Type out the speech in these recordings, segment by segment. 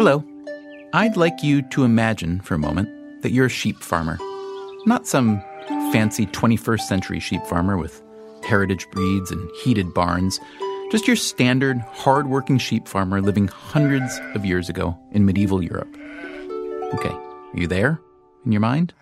Hello. I'd like you to imagine for a moment that you're a sheep farmer. Not some fancy 21st century sheep farmer with heritage breeds and heated barns. Just your standard, hard-working sheep farmer living hundreds of years ago in medieval Europe. Okay, are you there in your mind?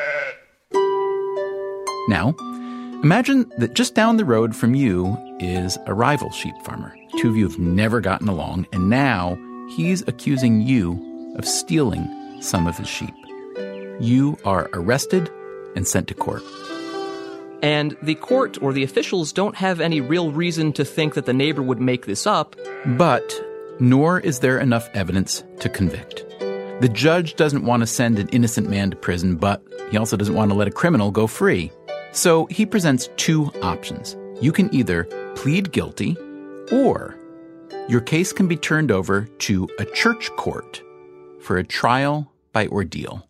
Now, imagine that just down the road from you is a rival sheep farmer. The two of you have never gotten along, and now he's accusing you of stealing some of his sheep. You are arrested and sent to court. And the court or the officials don't have any real reason to think that the neighbor would make this up. But nor is there enough evidence to convict. The judge doesn't want to send an innocent man to prison, but he also doesn't want to let a criminal go free. So he presents two options. You can either plead guilty, or your case can be turned over to a church court for a trial by ordeal.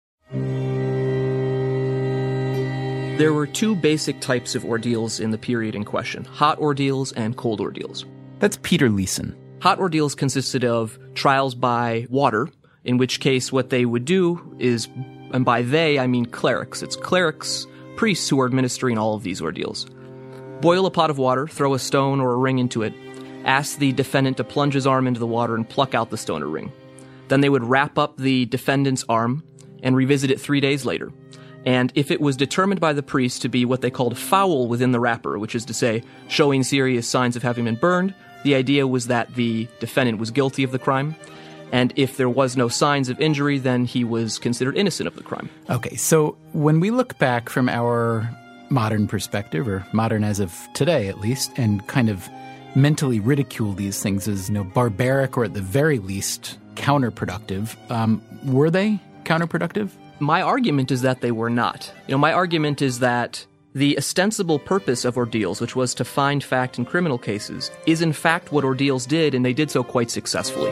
There were two basic types of ordeals in the period in question: hot ordeals and cold ordeals. That's Peter Leeson. Hot ordeals consisted of trials by water, in which case what they would do is, and by they I mean clerics. It's clerics, priests who are administering all of these ordeals. Boil a pot of water, throw a stone or a ring into it, ask the defendant to plunge his arm into the water and pluck out the stone or ring. Then they would wrap up the defendant's arm and revisit it 3 days later. And if it was determined by the priest to be what they called foul within the wrapper, which is to say, showing serious signs of having been burned, the idea was that the defendant was guilty of the crime. And if there was no signs of injury, then he was considered innocent of the crime. Okay, so when we look back from our modern perspective, or modern as of today at least, and kind of mentally ridicule these things as, barbaric or at the very least counterproductive, were they counterproductive? My argument is that they were not. My argument is that the ostensible purpose of ordeals, which was to find fact in criminal cases, is in fact what ordeals did, and they did so quite successfully.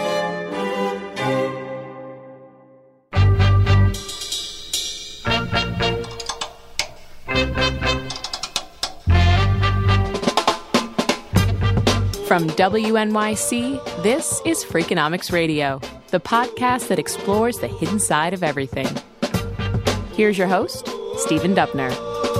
From WNYC, this is Freakonomics Radio, the podcast that explores the hidden side of everything. Here's your host, Stephen Dubner.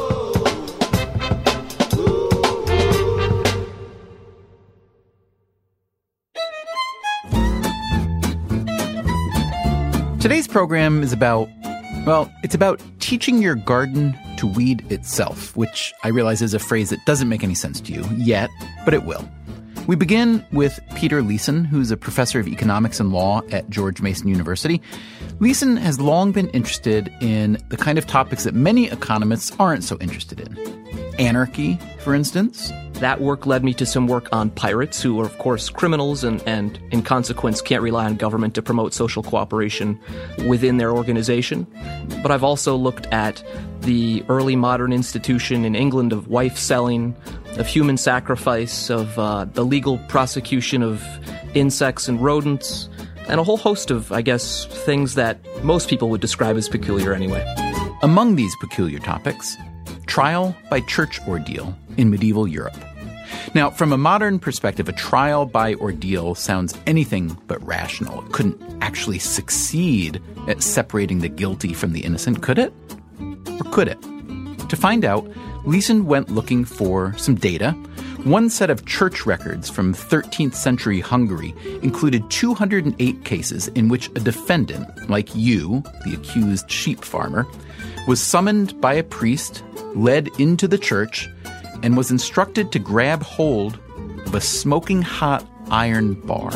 Today's program is it's about teaching your garden to weed itself, which I realize is a phrase that doesn't make any sense to you yet, but it will. We begin with Peter Leeson, who's a professor of economics and law at George Mason University. Leeson has long been interested in the kind of topics that many economists aren't so interested in. Anarchy, for instance. That work led me to some work on pirates, who are, of course, criminals and in consequence can't rely on government to promote social cooperation within their organization. But I've also looked at the early modern institution in England of wife selling, of human sacrifice, of the legal prosecution of insects and rodents, and a whole host of, things that most people would describe as peculiar anyway. Among these peculiar topics, trial by church ordeal in medieval Europe. Now, from a modern perspective, a trial by ordeal sounds anything but rational. It couldn't actually succeed at separating the guilty from the innocent, could it? Or could it? To find out, Leeson went looking for some data. One set of church records from 13th century Hungary included 208 cases in which a defendant, like you, the accused sheep farmer, was summoned by a priest, led into the church, and was instructed to grab hold of a smoking hot iron bar.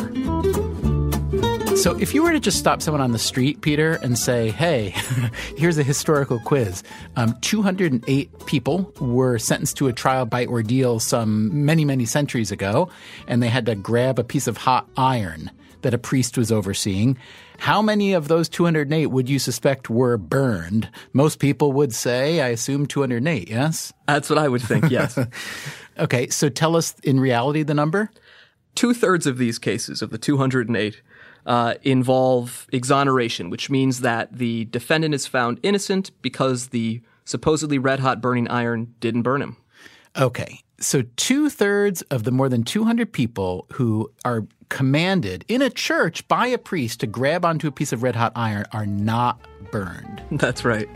So if you were to just stop someone on the street, Peter, and say, hey, here's a historical quiz. 208 people were sentenced to a trial by ordeal some many, many centuries ago, and they had to grab a piece of hot iron that a priest was overseeing. How many of those 208 would you suspect were burned? Most people would say, I assume 208, yes? That's what I would think, yes. Okay, so tell us in reality the number? 2/3 of these cases, of the 208, involve exoneration, which means that the defendant is found innocent because the supposedly red-hot burning iron didn't burn him. Okay, so 2/3 of the more than 200 people who are commanded in a church by a priest to grab onto a piece of red-hot iron are not burned. That's right.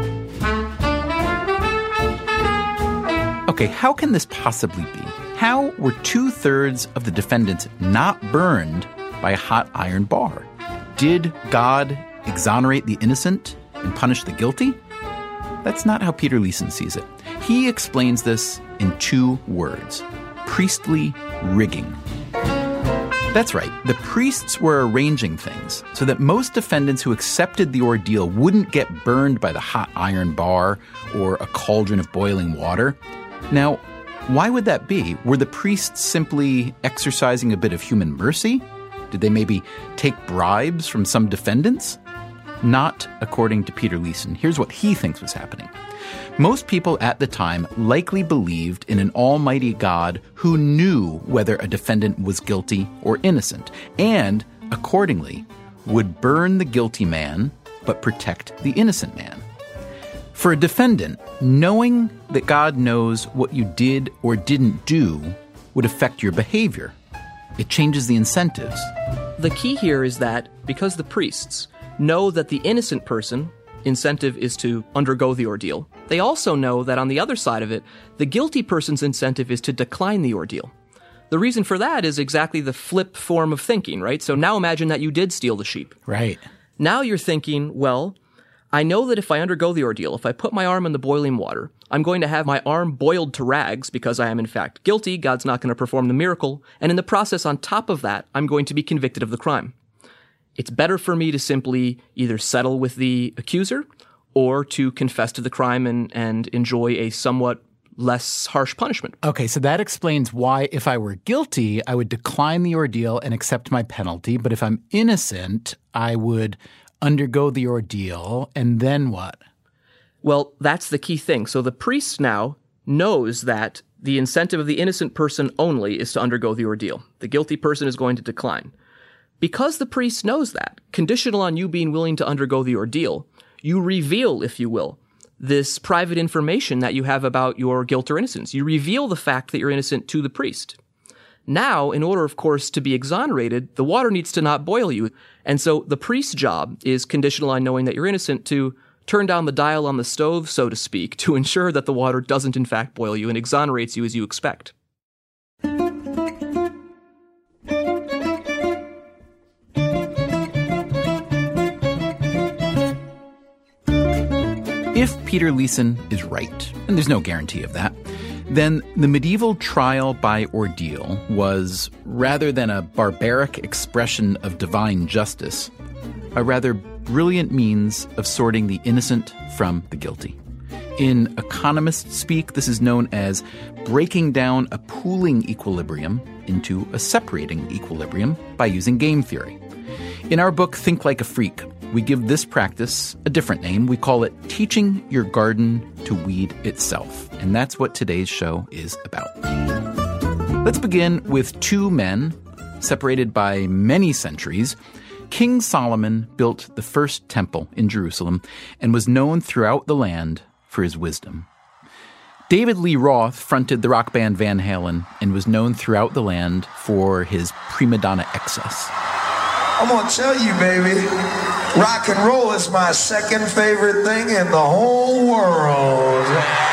Okay, how can this possibly be? How were 2/3 of the defendants not burned by a hot iron bar? Did God exonerate the innocent and punish the guilty? That's not how Peter Leeson sees it. He explains this in 2 words: priestly rigging. That's right. The priests were arranging things so that most defendants who accepted the ordeal wouldn't get burned by the hot iron bar or a cauldron of boiling water. Now, why would that be? Were the priests simply exercising a bit of human mercy? Did they maybe take bribes from some defendants? Not according to Peter Leeson. Here's what he thinks was happening. Most people at the time likely believed in an almighty God who knew whether a defendant was guilty or innocent, and, accordingly, would burn the guilty man but protect the innocent man. For a defendant, knowing that God knows what you did or didn't do would affect your behavior. It changes the incentives. The key here is that because the priests know that the innocent person incentive is to undergo the ordeal, they also know that on the other side of it, the guilty person's incentive is to decline the ordeal. The reason for that is exactly the flip form of thinking, right? So now imagine that you did steal the sheep. Right. Now you're thinking, well, I know that if I undergo the ordeal, if I put my arm in the boiling water, I'm going to have my arm boiled to rags because I am in fact guilty. God's not going to perform the miracle. And in the process, on top of that, I'm going to be convicted of the crime. It's better for me to simply either settle with the accuser or to confess to the crime and enjoy a somewhat less harsh punishment. Okay, so that explains why if I were guilty, I would decline the ordeal and accept my penalty. But if I'm innocent, I would undergo the ordeal, and then what? Well, that's the key thing. So the priest now knows that the incentive of the innocent person only is to undergo the ordeal. The guilty person is going to decline. Because the priest knows that, conditional on you being willing to undergo the ordeal, you reveal, if you will, this private information that you have about your guilt or innocence. You reveal the fact that you're innocent to the priest. Now, in order, of course, to be exonerated, the water needs to not boil you. And so the priest's job is conditional on knowing that you're innocent to turn down the dial on the stove, so to speak, to ensure that the water doesn't in fact boil you and exonerates you as you expect. If Peter Leeson is right, and there's no guarantee of that, then the medieval trial by ordeal was, rather than a barbaric expression of divine justice, a rather brilliant means of sorting the innocent from the guilty. In economist speak, this is known as breaking down a pooling equilibrium into a separating equilibrium by using game theory. In our book, Think Like a Freak, we give this practice a different name. We call it teaching your garden to weed itself. And that's what today's show is about. Let's begin with 2 men separated by many centuries. King Solomon built the first temple in Jerusalem and was known throughout the land for his wisdom. David Lee Roth fronted the rock band Van Halen and was known throughout the land for his prima donna excess. I'm gonna tell you, baby, rock and roll is my second favorite thing in the whole world.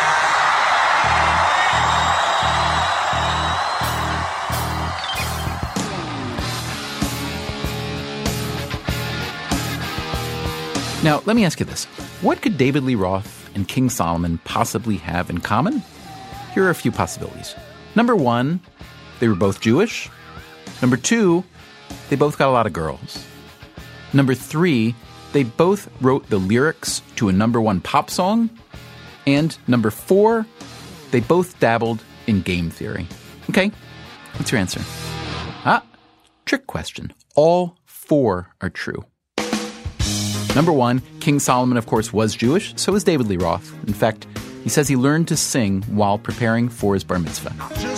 Now, let me ask you this. What could David Lee Roth and King Solomon possibly have in common? Here are a few possibilities. Number 1, they were both Jewish. Number 2, they both got a lot of girls. Number 3, they both wrote the lyrics to a number 1 pop song. And number 4, they both dabbled in game theory. Okay, what's your answer? Trick question. All 4 are true. Number 1, King Solomon, of course, was Jewish. So was David Lee Roth. In fact, he says he learned to sing while preparing for his bar mitzvah.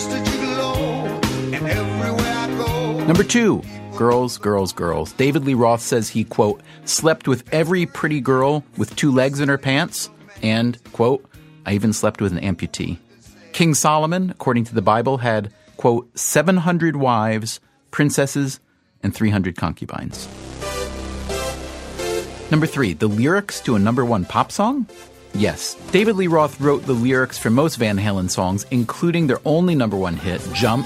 Number 2, girls, girls, girls. David Lee Roth says he, quote, slept with every pretty girl with 2 legs in her pants, and, quote, I even slept with an amputee. King Solomon, according to the Bible, had, quote, 700 wives, princesses, and 300 concubines. Number 3, the lyrics to a number 1 pop song? Yes, David Lee Roth wrote the lyrics for most Van Halen songs, including their only number 1 hit, Jump.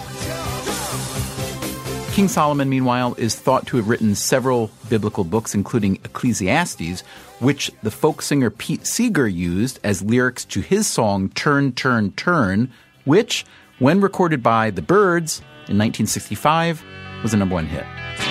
King Solomon, meanwhile, is thought to have written several biblical books, including Ecclesiastes, which the folk singer Pete Seeger used as lyrics to his song Turn, Turn, Turn, which, when recorded by The Byrds in 1965, was a number 1 hit.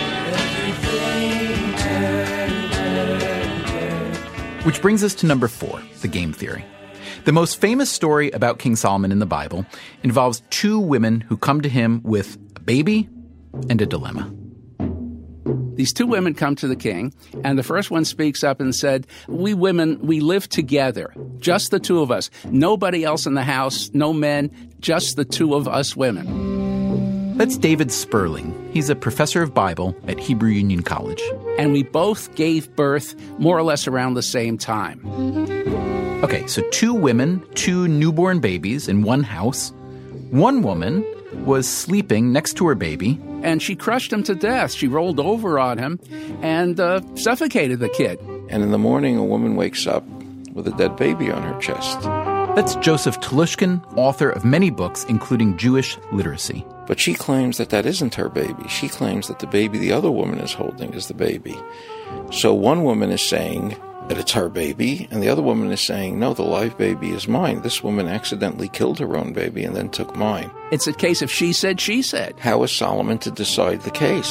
Which brings us to number 4, the game theory. The most famous story about King Solomon in the Bible involves 2 women who come to him with a baby and a dilemma. These 2 women come to the king, and the first one speaks up and said, "We women, we live together, just the 2 of us. Nobody else in the house, no men, just the 2 of us women." That's David Sperling. He's a professor of Bible at Hebrew Union College. And we both gave birth more or less around the same time. Okay, so 2 women, 2 newborn babies in one house. One woman was sleeping next to her baby. And she crushed him to death. She rolled over on him and suffocated the kid. And in the morning, a woman wakes up with a dead baby on her chest. That's Joseph Telushkin, author of many books, including Jewish Literacy. But she claims that that isn't her baby. She claims that the baby the other woman is holding is the baby. So one woman is saying that it's her baby, and the other woman is saying, no, the live baby is mine. This woman accidentally killed her own baby and then took mine. It's a case of she said, she said. How is Solomon to decide the case?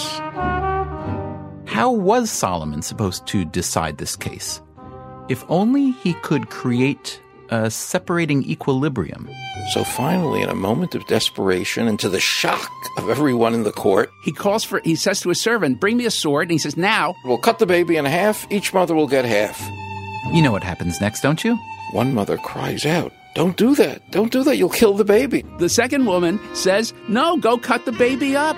How was Solomon supposed to decide this case? If only he could create a separating equilibrium. So finally, in a moment of desperation and to the shock of everyone in the court, he says to his servant, bring me a sword, and he says, now. We'll cut the baby in half, each mother will get half. You know what happens next, don't you? One mother cries out, don't do that, don't do that, you'll kill the baby. The second woman says, no, go cut the baby up.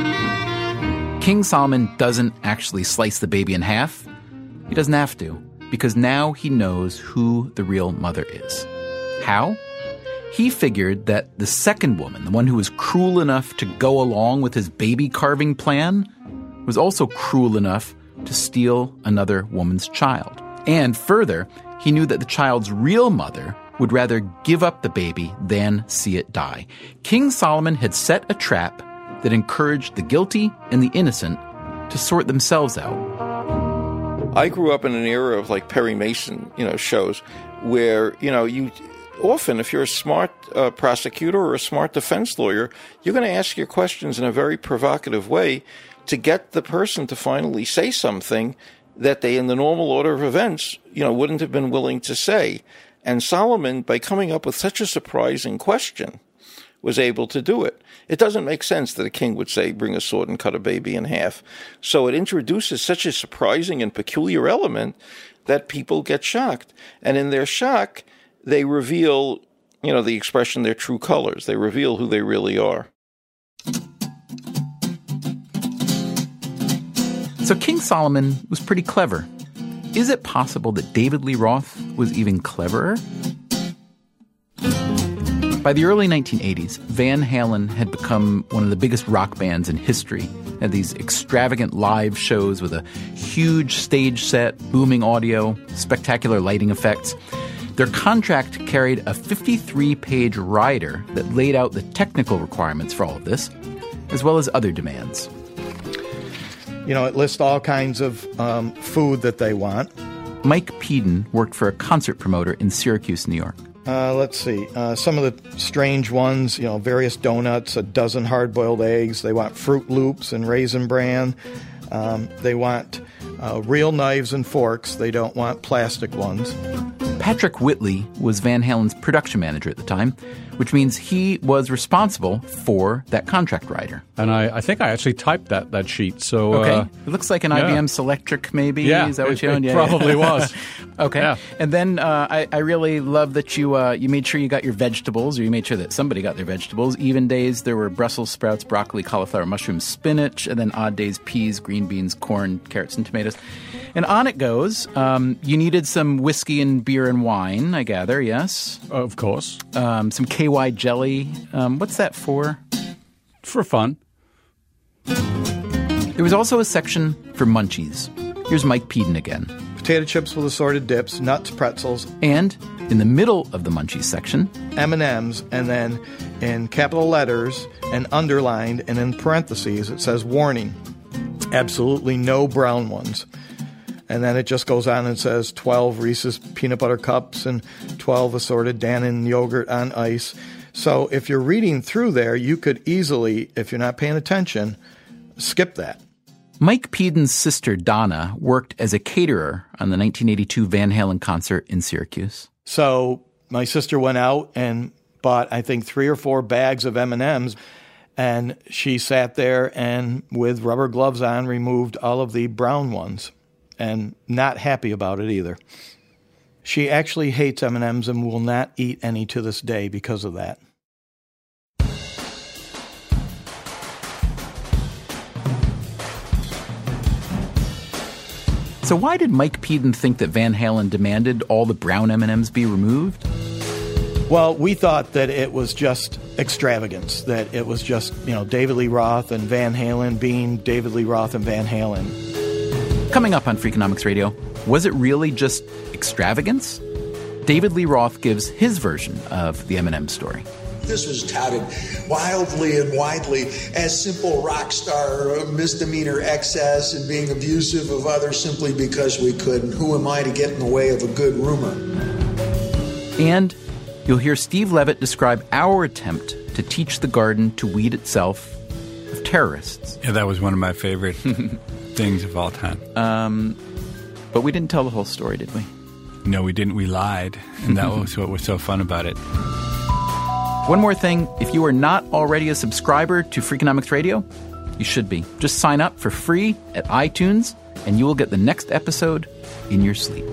King Solomon doesn't actually slice the baby in half. He doesn't have to, because now he knows who the real mother is. How? He figured that the second woman, the one who was cruel enough to go along with his baby carving plan, was also cruel enough to steal another woman's child. And further, he knew that the child's real mother would rather give up the baby than see it die. King Solomon had set a trap that encouraged the guilty and the innocent to sort themselves out. I grew up in an era of like Perry Mason, shows where, you often, if you're a smart prosecutor or a smart defense lawyer, you're going to ask your questions in a very provocative way to get the person to finally say something that they, in the normal order of events, wouldn't have been willing to say. And Solomon, by coming up with such a surprising question, was able to do it. It doesn't make sense that a king would say, bring a sword and cut a baby in half. So it introduces such a surprising and peculiar element that people get shocked. And in their shock, they reveal, the expression, their true colors. They reveal who they really are. So King Solomon was pretty clever. Is it possible that David Lee Roth was even cleverer? By the early 1980s, Van Halen had become one of the biggest rock bands in history. They had these extravagant live shows with a huge stage set, booming audio, spectacular lighting effects. Their contract carried a 53-page rider that laid out the technical requirements for all of this, as well as other demands. It lists all kinds of food that they want. Mike Peden worked for a concert promoter in Syracuse, New York. Let's see. Some of the strange ones, various donuts, a dozen hard-boiled eggs. They want Fruit Loops and Raisin Bran. They want real knives and forks. They don't want plastic ones. Patrick Whitley was Van Halen's production manager at the time, which means he was responsible for that contract rider. And I think I actually typed that sheet. So okay. It looks like an IBM Selectric, maybe. Yeah, is that what you owned? It probably was. Okay. Yeah. And then I really love that you made sure you got your vegetables, or you made sure that somebody got their vegetables. Even days, there were Brussels sprouts, broccoli, cauliflower, mushrooms, spinach, and then odd days, peas, green beans, corn, carrots, and tomatoes. And on it goes. You needed some whiskey and beer and wine, I gather, yes? Of course. Some KY KY jelly. What's that for? For fun. There was also a section for munchies. Here's Mike Peden again. Potato chips with assorted dips, nuts, pretzels. And in the middle of the munchies section, M&Ms, and then in capital letters and underlined and in parentheses it says warning, absolutely no brown ones. And then it just goes on and says 12 Reese's peanut butter cups and 12 assorted Dannon yogurt on ice. So if you're reading through there, you could easily, if you're not paying attention, skip that. Mike Peden's sister, Donna, worked as a caterer on the 1982 Van Halen concert in Syracuse. So my sister went out and bought, I think, 3 or 4 bags of M&Ms, and she sat there and, with rubber gloves on, removed all of the brown ones, and not happy about it either. She actually hates M&Ms and will not eat any to this day because of that. So why did Mike Peden think that Van Halen demanded all the brown M&Ms be removed? Well, we thought that it was just extravagance, that it was just, David Lee Roth and Van Halen being David Lee Roth and Van Halen. Coming up on Freakonomics Radio, was it really just extravagance? David Lee Roth gives his version of the M&M story. This was touted wildly and widely as simple rock star misdemeanor excess and being abusive of others simply because we could. And who am I to get in the way of a good rumor? And you'll hear Steve Levitt describe our attempt to teach the garden to weed itself of terrorists. Yeah, that was one of my favorite things of all time. But we didn't tell the whole story, did we? No, we didn't. We lied. And that was what was so fun about it. One more thing, if you are not already a subscriber to Freakonomics Radio, you should be. Just sign up for free at iTunes, and you will get the next episode in your sleep.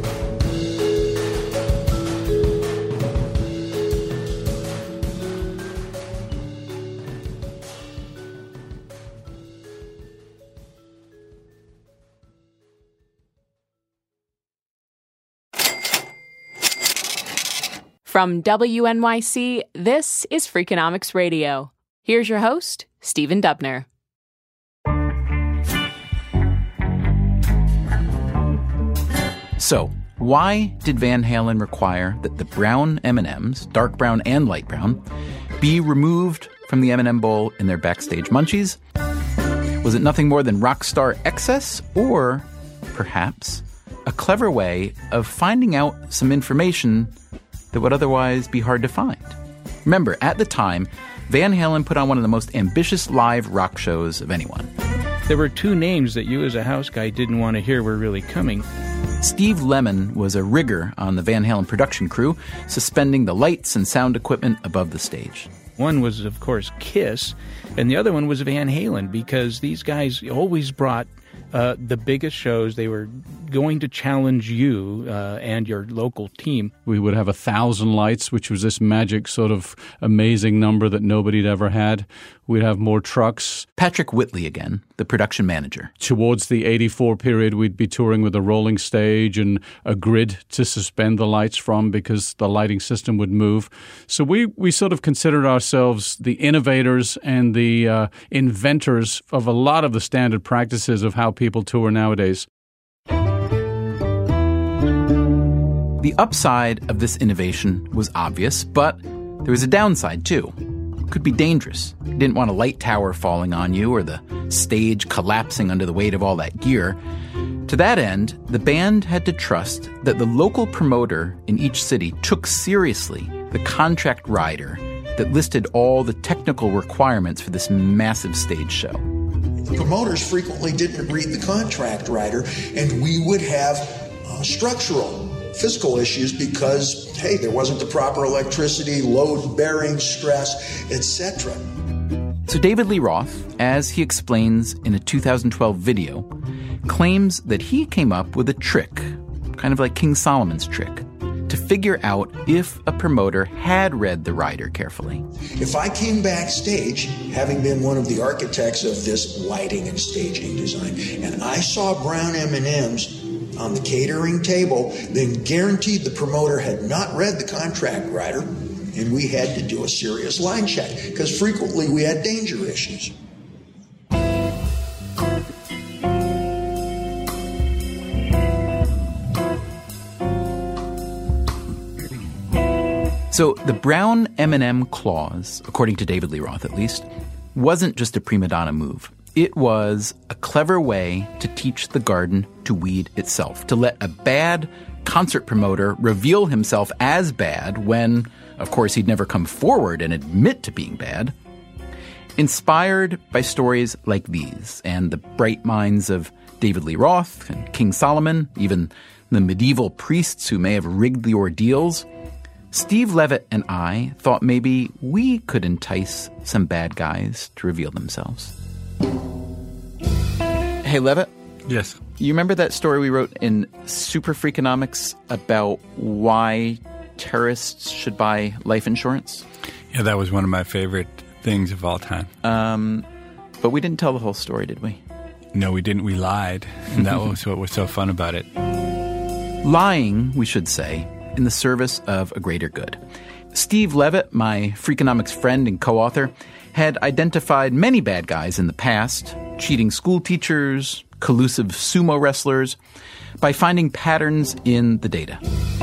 From WNYC, this is Freakonomics Radio. Here's your host, Stephen Dubner. So, why did Van Halen require that the brown M&Ms, dark brown and light brown, be removed from the M&M bowl in their backstage munchies? Was it nothing more than rock star excess, or perhaps a clever way of finding out some information that would otherwise be hard to find? Remember, at the time, Van Halen put on one of the most ambitious live rock shows of anyone. There were 2 names that you as a house guy didn't want to hear were really coming. Steve Lemon was a rigger on the Van Halen production crew, suspending the lights and sound equipment above the stage. One was, of course, Kiss, and the other one was Van Halen, because these guys always brought the biggest shows. They were going to challenge you and your local team. We would have 1,000 lights, which was this magic sort of amazing number that nobody'd ever had. We'd have more trucks. Patrick Whitley again, the production manager. Towards the 84 period, we'd be touring with a rolling stage and a grid to suspend the lights from because the lighting system would move. So we sort of considered ourselves the innovators and the inventors of a lot of the standard practices of how people tour nowadays. The upside of this innovation was obvious, but there was a downside too. It could be dangerous. You didn't want a light tower falling on you or the stage collapsing under the weight of all that gear. To that end, the band had to trust that the local promoter in each city took seriously the contract rider that listed all the technical requirements for this massive stage show. The promoters frequently didn't read the contract rider, and we would have structural, physical issues because, hey, there wasn't the proper electricity, load bearing, stress, etc. So David Lee Roth, as he explains in a 2012 video, claims that he came up with a trick, kind of like King Solomon's trick, to figure out if a promoter had read the rider carefully. If I came backstage, having been one of the architects of this lighting and staging design, and I saw brown M&Ms on the catering table, then guaranteed the promoter had not read the contract rider, And we had to do a serious line check because frequently we had danger issues. So the brown M&M clause, according to David Lee Roth at least, wasn't just a prima donna move. It was a clever way to teach the garden to weed itself, to let a bad concert promoter reveal himself as bad when, of course, he'd never come forward and admit to being bad. Inspired by stories like these and the bright minds of David Lee Roth and King Solomon, even the medieval priests who may have rigged the ordeals, Steve Levitt and I thought maybe we could entice some bad guys to reveal themselves. Hey, Levitt? Yes. You remember that story we wrote in Super Freakonomics about why terrorists should buy life insurance? Yeah, that was one of my favorite things of all time. But we didn't tell the whole story, did we? No, we didn't. We lied. And that was what was so fun about it. Lying, we should say, in the service of a greater good. Steve Levitt, my Freakonomics friend and co-author, had identified many bad guys in the past, cheating school teachers, collusive sumo wrestlers, by finding patterns in the data.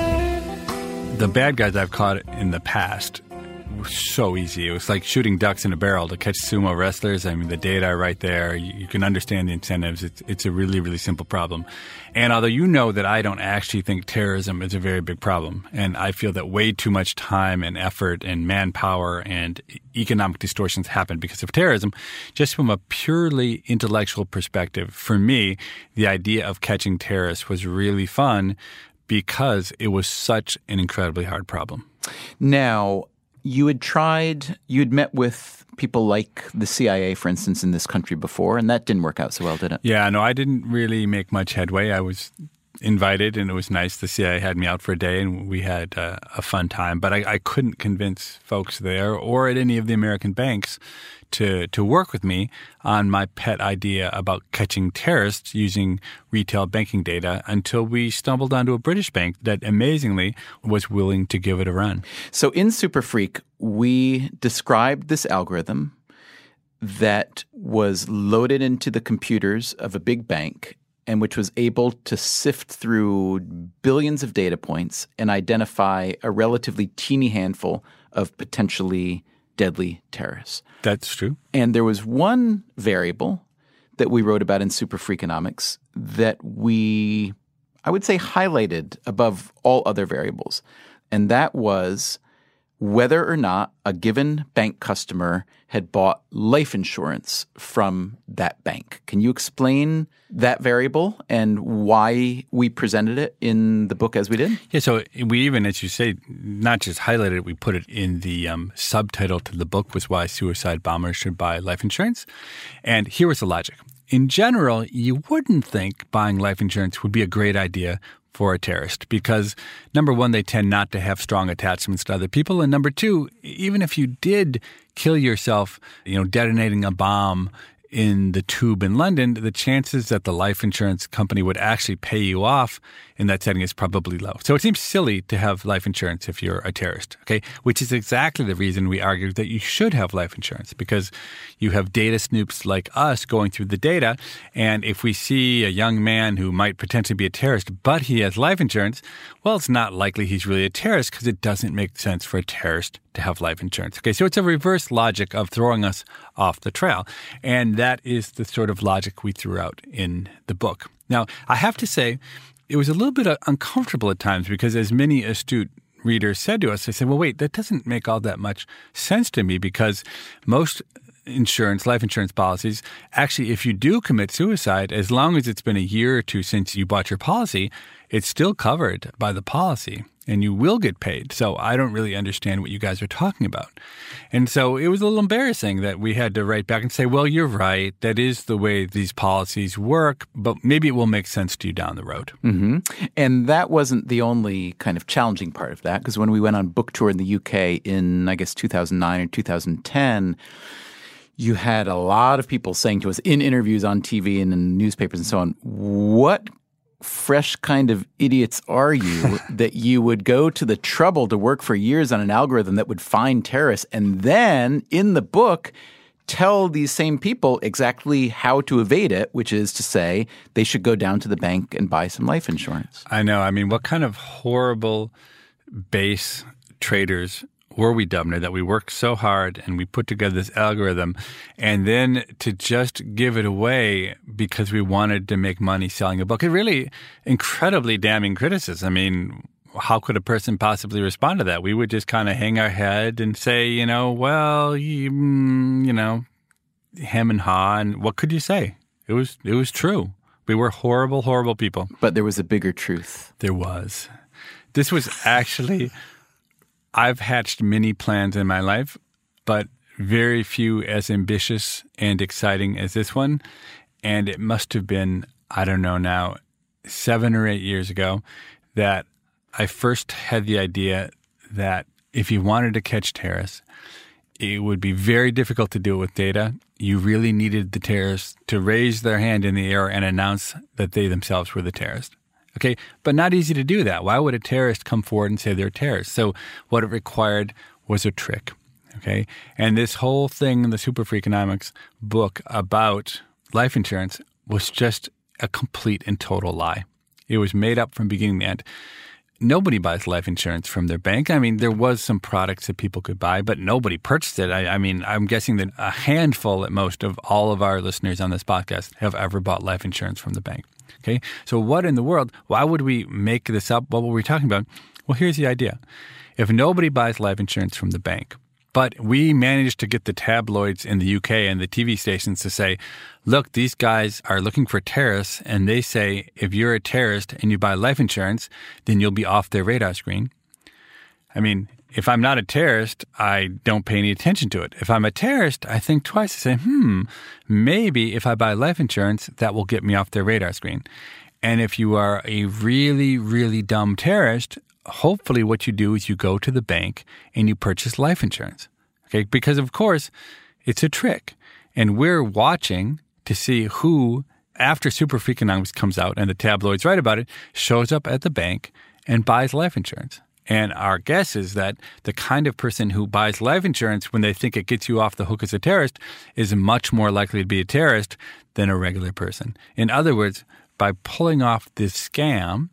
The bad guys I've caught in the past were so easy. It was like shooting ducks in a barrel to catch sumo wrestlers. I mean, the data are right there. You can understand the incentives. It's a really, really simple problem. And although you know that I don't actually think terrorism is a very big problem, and I feel that way too much time and effort and manpower and economic distortions happen because of terrorism, just from a purely intellectual perspective, for me, the idea of catching terrorists was really fun because it was such an incredibly hard problem. Now, you had met with people like the CIA, for instance, in this country before, and that didn't work out so well, did it? Yeah, no, I didn't really make much headway. I was invited, and it was nice. The CIA had me out for a day, and we had a fun time. But I couldn't convince folks there or at any of the American banks to work with me on my pet idea about catching terrorists using retail banking data until we stumbled onto a British bank that amazingly was willing to give it a run. So in Super Freak, we described this algorithm that was loaded into the computers of a big bank and which was able to sift through billions of data points and identify a relatively teeny handful of potentially deadly terrorists. That's true. And there was one variable that we wrote about in Super Freakonomics that I would say, highlighted above all other variables. And that was whether or not a given bank customer had bought life insurance from that bank. Can you explain that variable and why we presented it in the book as we did? Yeah, so we even, as you say, not just highlighted it, we put it in the subtitle to the book was Why Suicide Bombers Should Buy Life Insurance. And here was the logic. In general, you wouldn't think buying life insurance would be a great idea for a terrorist because, number one, they tend not to have strong attachments to other people. And number two, even if you did kill yourself, detonating a bomb in the Tube in London, the chances that the life insurance company would actually pay you off in that setting is probably low. So it seems silly to have life insurance if you're a terrorist, okay? Which is exactly the reason we argued that you should have life insurance, because you have data snoops like us going through the data, and if we see a young man who might potentially be a terrorist, but he has life insurance, well, it's not likely he's really a terrorist because it doesn't make sense for a terrorist to have life insurance. Okay, so it's a reverse logic of throwing us off the trail, and that is the sort of logic we threw out in the book. Now, I have to say, it was a little bit uncomfortable at times because as many astute readers said to us, they said, well, wait, that doesn't make all that much sense to me because most life insurance policies, actually, if you do commit suicide, as long as it's been a year or two since you bought your policy, it's still covered by the policy and you will get paid. So I don't really understand what you guys are talking about. And so it was a little embarrassing that we had to write back and say, well, you're right. That is the way these policies work, but maybe it will make sense to you down the road. Mm-hmm. And that wasn't the only kind of challenging part of that, because when we went on book tour in the UK in, I guess, 2009 or 2010, you had a lot of people saying to us in interviews on TV and in newspapers and so on, what fresh kind of idiots are you that you would go to the trouble to work for years on an algorithm that would find terrorists and then in the book tell these same people exactly how to evade it, which is to say they should go down to the bank and buy some life insurance. I know. I mean, what kind of horrible base traders were we, Dubner, that we worked so hard and we put together this algorithm and then to just give it away because we wanted to make money selling a book? It really incredibly damning criticism. I mean, how could a person possibly respond to that? We would just kind of hang our head and say, well, hem and haw, and what could you say? It was true. We were horrible, horrible people. But there was a bigger truth. There was. This was actually, I've hatched many plans in my life, but very few as ambitious and exciting as this one. And it must have been, I don't know now, 7 or 8 years ago that I first had the idea that if you wanted to catch terrorists, it would be very difficult to do it with data. You really needed the terrorists to raise their hand in the air and announce that they themselves were the terrorist. Okay, but not easy to do that. Why would a terrorist come forward and say they're terrorists? So what it required was a trick. Okay, and this whole thing in the Super Freakonomics book about life insurance was just a complete and total lie. It was made up from beginning to end. Nobody buys life insurance from their bank. I mean, there was some products that people could buy, but nobody purchased it. I mean, I'm guessing that a handful at most of all of our listeners on this podcast have ever bought life insurance from the bank. Okay, so what in the world? Why would we make this up? What were we talking about? Well, here's the idea. If nobody buys life insurance from the bank, but we managed to get the tabloids in the UK and the TV stations to say, look, these guys are looking for terrorists, and they say if you're a terrorist and you buy life insurance, then you'll be off their radar screen. I mean, if I'm not a terrorist, I don't pay any attention to it. If I'm a terrorist, I think twice and say, maybe if I buy life insurance, that will get me off their radar screen. And if you are a really, really dumb terrorist, hopefully what you do is you go to the bank and you purchase life insurance. Okay, because of course it's a trick. And we're watching to see who, after Super Freakonomics comes out and the tabloids write about it, shows up at the bank and buys life insurance. And our guess is that the kind of person who buys life insurance when they think it gets you off the hook as a terrorist is much more likely to be a terrorist than a regular person. In other words, by pulling off this scam,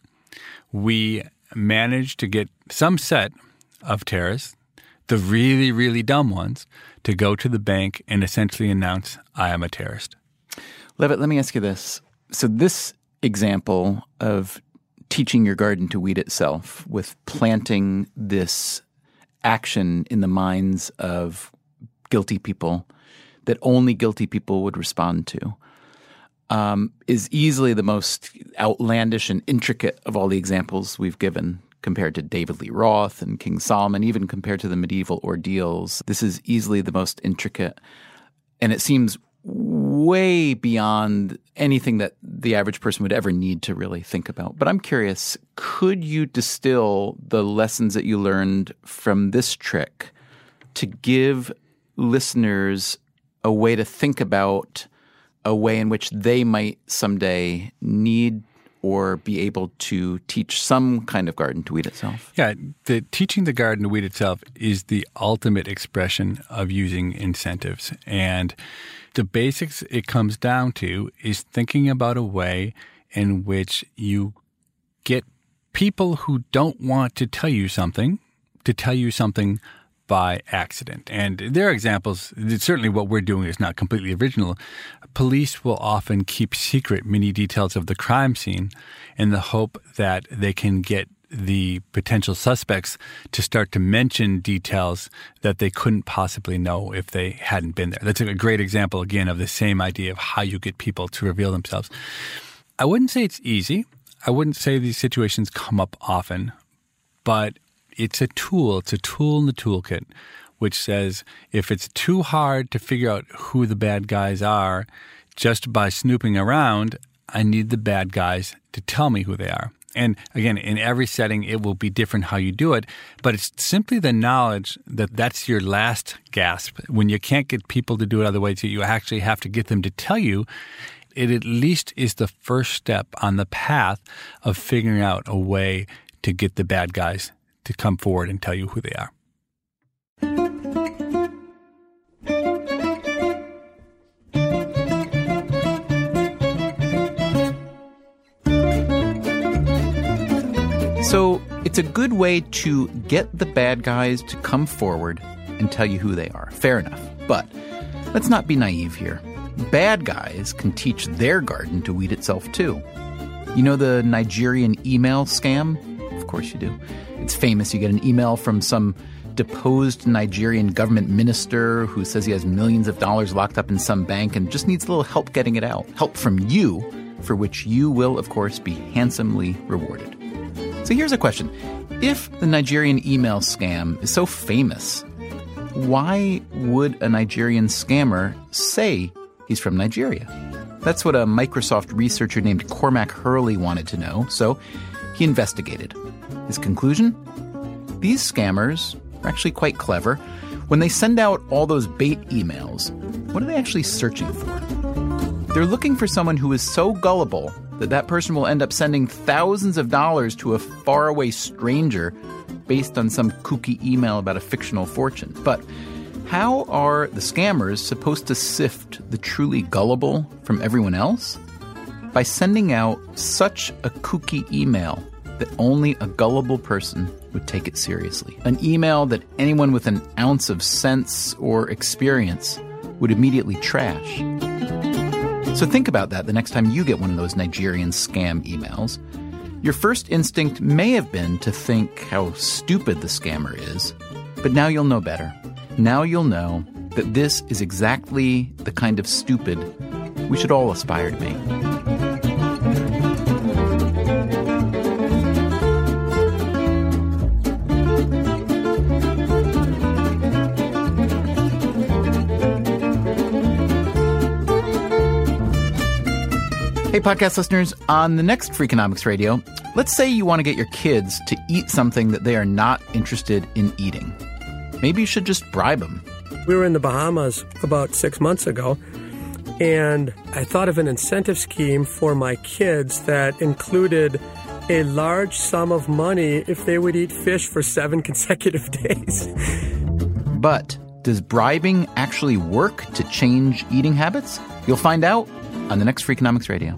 we managed to get some set of terrorists, the really, really dumb ones, to go to the bank and essentially announce, I am a terrorist. Levitt, let me ask you this. So this example of teaching your garden to weed itself with planting this action in the minds of guilty people that only guilty people would respond to is easily the most outlandish and intricate of all the examples we've given compared to David Lee Roth and King Solomon, even compared to the medieval ordeals. This is easily the most intricate, and it seems way beyond anything that the average person would ever need to really think about. But I'm curious, could you distill the lessons that you learned from this trick to give listeners a way to think about a way in which they might someday need or be able to teach some kind of garden to weed itself? Yeah, teaching the garden to weed itself is the ultimate expression of using incentives. And the basics it comes down to is thinking about a way in which you get people who don't want to tell you something by accident. And there are examples. Certainly what we're doing is not completely original. Police will often keep secret many details of the crime scene in the hope that they can get the potential suspects to start to mention details that they couldn't possibly know if they hadn't been there. That's a great example, again, of the same idea of how you get people to reveal themselves. I wouldn't say it's easy. I wouldn't say these situations come up often, but it's a tool. It's a tool in the toolkit, which says if it's too hard to figure out who the bad guys are just by snooping around, I need the bad guys to tell me who they are. And again, in every setting, it will be different how you do it, but it's simply the knowledge that that's your last gasp. When you can't get people to do it other ways, you actually have to get them to tell you. it at least is the first step on the path of figuring out a way to get the bad guys to come forward and tell you who they are. So it's a good way to get the bad guys to come forward and tell you who they are. Fair enough. But let's not be naive here. Bad guys can teach their garden to weed itself too. You know the Nigerian email scam? Of course you do. It's famous. You get an email from some deposed Nigerian government minister who says he has millions of dollars locked up in some bank and just needs a little help getting it out. Help from you, for which you will, of course, be handsomely rewarded. So here's a question. If the Nigerian email scam is so famous, why would a Nigerian scammer say he's from Nigeria? That's what a Microsoft researcher named Cormac Hurley wanted to know, so he investigated. His conclusion? These scammers are actually quite clever. When they send out all those bait emails, what are they actually searching for? They're looking for someone who is so gullible that that person will end up sending thousands of dollars to a faraway stranger based on some kooky email about a fictional fortune. But how are the scammers supposed to sift the truly gullible from everyone else? By sending out such a kooky email that only a gullible person would take it seriously. An email that anyone with an ounce of sense or experience would immediately trash. So think about that the next time you get one of those Nigerian scam emails. Your first instinct may have been to think how stupid the scammer is, but now you'll know better. Now you'll know that this is exactly the kind of stupid we should all aspire to be. Hey, podcast listeners, on the next Freakonomics Radio, let's say you want to get your kids to eat something that they are not interested in eating. Maybe you should just bribe them. We were in the Bahamas about 6 months ago, and I thought of an incentive scheme for my kids that included a large sum of money if they would eat fish for 7 consecutive days. But does bribing actually work to change eating habits? You'll find out on the next Freakonomics Radio.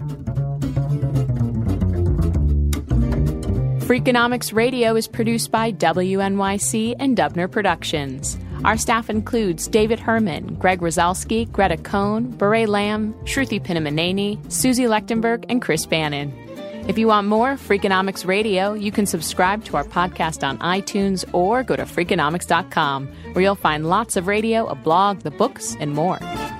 Freakonomics Radio is produced by WNYC and Dubner Productions. Our staff includes David Herman, Greg Rosalski, Greta Cohn, Beret Lamb, Shruti Pinamaneni, Susie Lechtenberg, and Chris Bannon. If you want more Freakonomics Radio, you can subscribe to our podcast on iTunes or go to Freakonomics.com, where you'll find lots of radio, a blog, the books, and more.